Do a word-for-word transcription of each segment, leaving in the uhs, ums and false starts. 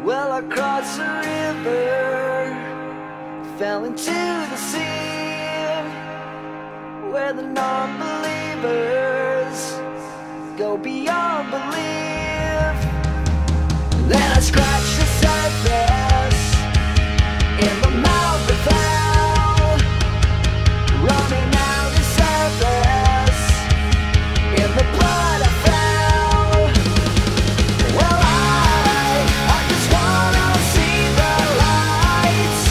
Well, I crossed the river, fell into the sea, where the non-believers go beyond belief. Then I scratched the surface in the mouth of hell, running out the surface in the blood I fell. Well, I, I just wanna see the lights,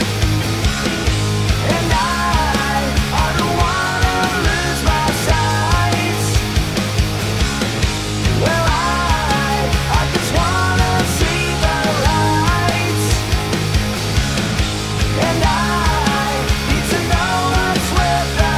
and I, I don't wanna lose my sight. Well, I, I just wanna see the lights, and I need to know what's worth the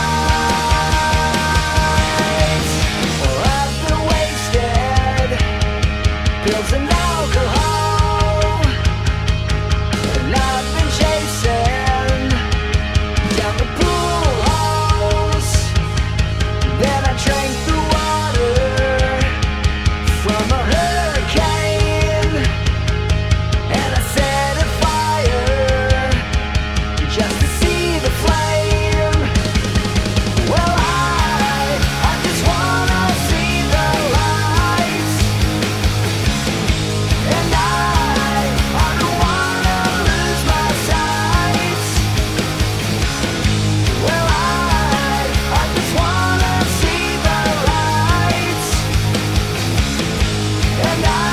fight. Well, I've been wasted, pills and alcohol, and I've been chasing down the pool halls. Then I drank the water from a hurricane, and I set a fire just to see the flame. Well, I, I just wanna see the lights, and I, I don't wanna lose my sight. Well, I, I just wanna see the lights, and I